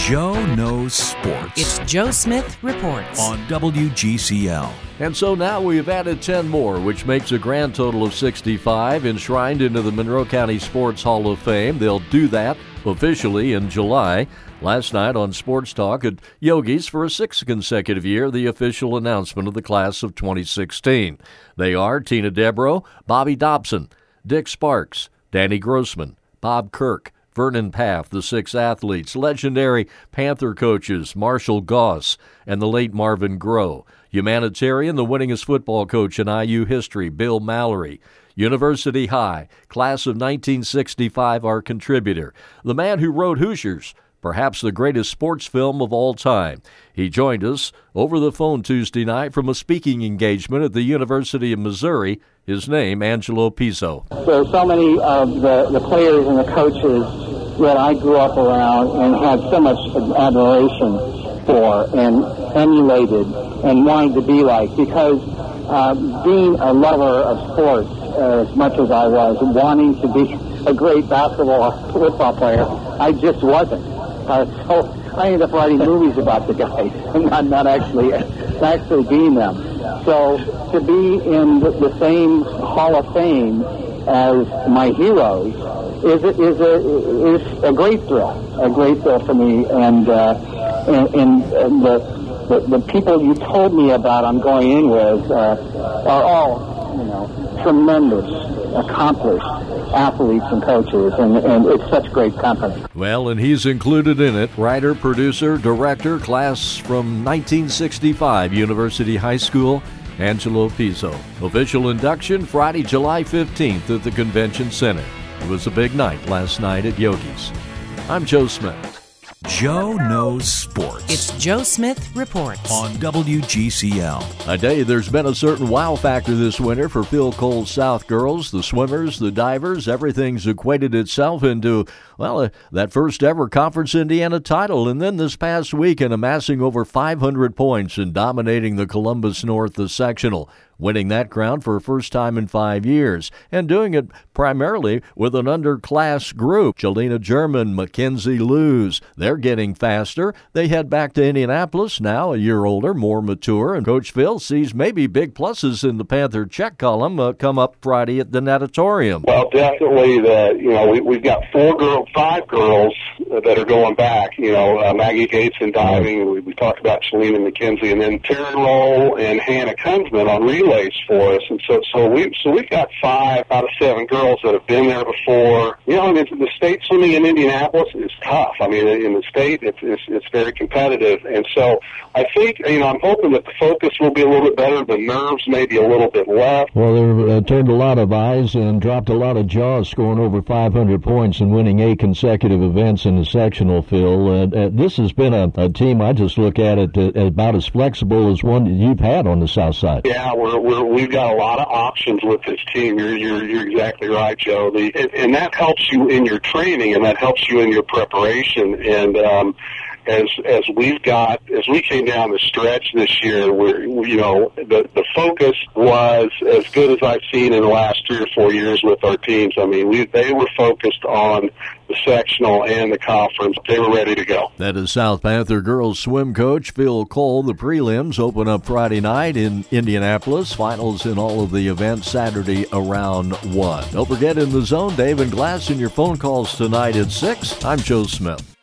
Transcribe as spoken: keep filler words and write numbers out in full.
Joe Knows Sports. It's Joe Smith Reports on W G C L. And so now we've added ten more, which makes a grand total of sixty-five enshrined into the Monroe County Sports Hall of Fame. They'll do that officially in July. Last night on Sports Talk at Yogi's for a sixth consecutive year, the official announcement of the class of twenty sixteen. They are Tina Debro, Bobby Dobson, Dick Sparks, Danny Grossman, Bob Kirk, Vernon Paff, the six athletes, legendary Panther coaches Marshall Goss and the late Marvin Groh, humanitarian, the winningest football coach in I U history, Bill Mallory, University High, class of nineteen sixty-five, our contributor, the man who wrote Hoosiers, perhaps the greatest sports film of all time. He joined us over the phone Tuesday night from a speaking engagement at the University of Missouri. His name, Angelo Pizzo. There are so many of the, the players and the coaches that I grew up around and had so much admiration for and emulated and wanted to be like, because uh, being a lover of sports uh, as much as I was, wanting to be a great basketball or football player, I just wasn't. Uh, so I ended up writing movies about the guys, not, not actually actually being them. So to be in the, the same Hall of Fame as my heroes is a, is a is a great thrill, a great thrill for me. And uh, and, and, and the, the the people you told me about I'm going in with uh, are all, you know, tremendous, accomplished athletes and coaches, and, and it's such great company. Well, and he's included in it, writer, producer, director, class from nineteen sixty-five, University High School, Angelo Pizzo. Official induction Friday, July fifteenth at the Convention Center. It was a big night last night at Yogi's. I'm Joe Smith. Joe Knows Sports. It's Joe Smith Reports on W G C L. I tell you, there's been a certain wow factor this winter for Phil Cole's South girls, the swimmers, the divers. Everything's equated itself into, well, uh, that first ever Conference Indiana title. And then this past weekend, amassing over five hundred points and dominating the Columbus North, the sectional, winning that crown for the first time in five years, and doing it primarily with an underclass group. Jelena German, Mackenzie Lewis, they're getting faster. They head back to Indianapolis, now a year older, more mature, and Coach Phil sees maybe big pluses in the Panther check column uh, come up Friday at the Natatorium. Well, definitely, the you know we, we've got four girls, five girls that are going back. You know, uh, Maggie Gates in diving. We, we talked about Jelena McKenzie, and then Terry Roll and Hannah Kunzman on relays for us. And so, so we so we've got five out of seven girls that have been there before. You know, and it's, the state swimming in Indianapolis is tough. I mean, in the state, it's, it's it's very competitive. And so, I think you know, I'm hoping that the focus will be a little bit better. The nerves maybe a little bit less. Well, they've uh, turned a lot of eyes and dropped a lot of jaws, scoring over five hundred points and winning eight consecutive events in the sectional, Phil. Uh, uh, this has been a, a team, I just look at it uh, about as flexible as one you've had on the south side. Yeah, we're, we're, we've got a lot of options with this team. You're, you're, you're exactly right, Joe. The, and, and that helps you in your training, and that helps you in your preparation. And um, as as we've got, as we came down the stretch this year, we're, we, you know, the, the focus was as good as I've seen in the last three or four years with our teams. I mean, we they were focused on the sectional and the conference. They were ready to go. That is South Panther girls swim coach Phil Cole. The prelims open up Friday night in Indianapolis. Finals in all of the events Saturday around one. Don't forget, in the zone, Dave and Glass, and your phone calls tonight at six. I'm Joe Smith.